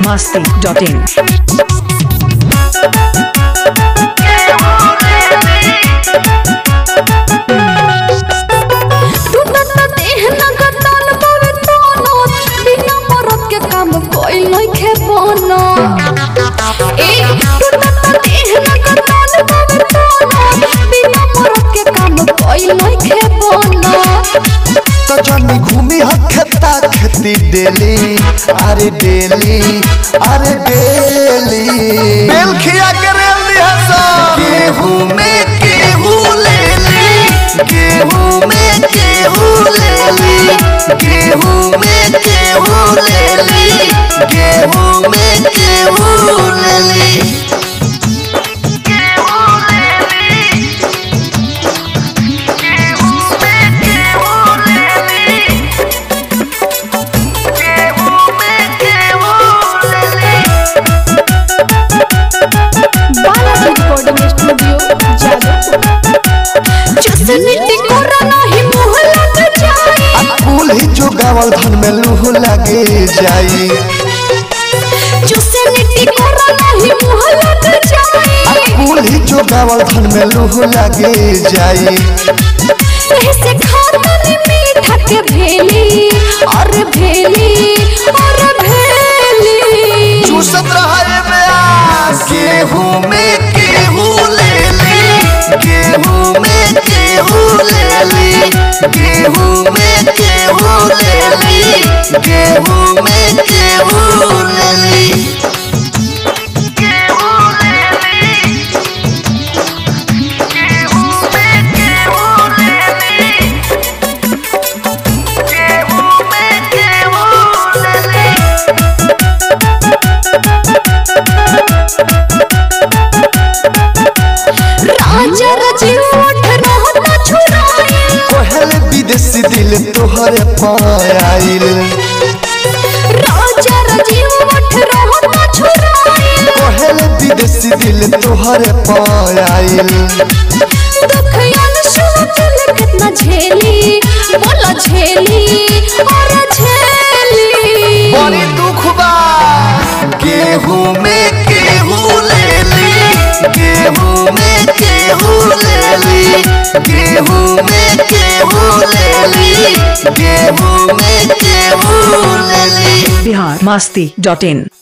biharmasti.in तो जनी घूमी खेता खेती डेली अरे डेली बेल खिया के रेल दिया सब गेहूं में गेहूं ले ली गेहूं में गेहूं ले ली गेहूं में गेहूं ले ली गेहूं में गेहूं ले ली जो गावल धन में लूह लगे जाई ही जो गावल धन में लूह लगे जाई से खातन मीठा के भेली और भेली चूसत रहे प्यास गेहूं में गेहूं ले ली गेहूं में गेहूं ले ली गेहूं में गेहूं ले ली गेहूं में गेहूं ले ली विदेशी दिल तोहरे पायल राजा राजीव मठ रहता छुरायल कहल विदेशी दिल तोहरे पायल दुखयान शुभल कितना झेली बोला झेली और झेली बड़ी दुख बा गेहूं में गेहूं ले ली गेहूं में गेहूं ले ली गेहूं में गेहूं ले ली गेहूं में गेहूं ले ली biharmasti.in